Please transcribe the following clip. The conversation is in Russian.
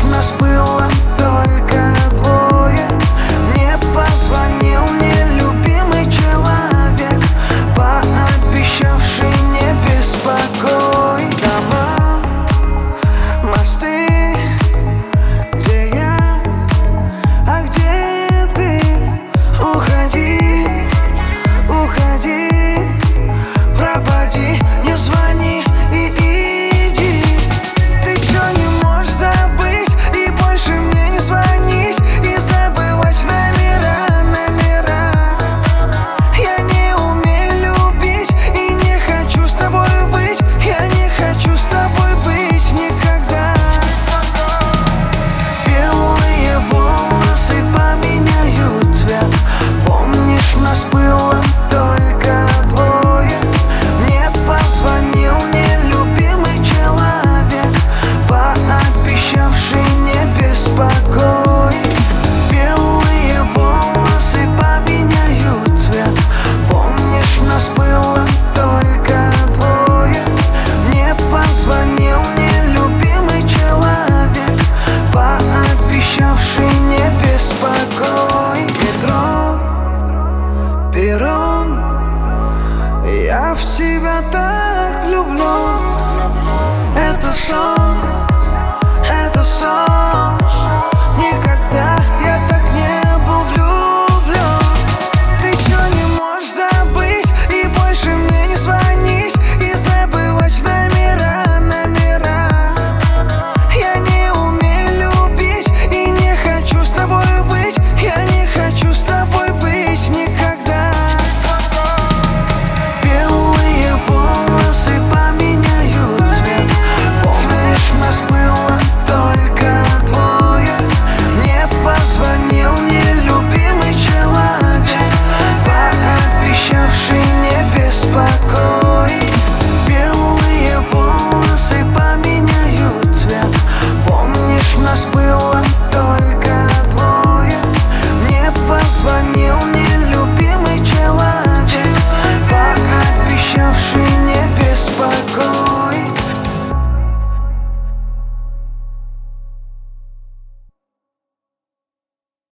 нас было только двое. Мне позвонил нелюбимый человек, пообещавший не беспокоить. Дома, мосты, где я, а где ты? Уходи, уходи, пропади, не звони и иди. Ты чё не можешь забыть и больше мне не звонить и забывать номера, номера? Я не умею любить и не хочу с тобой быть. Я не хочу с тобой быть никогда. Белые волосы поменяют цвет. Помнишь, нас было только двое. Мне позвонил нелюбимый человек, пообещавший не беспокоить. Белые волосы поменяют цвет. Помнишь, нас было только двое. Мне позвонил нелюбимый человек, пообещавший не беспокоить. Метро, перрон, я в тебя так влюблен. Это сон.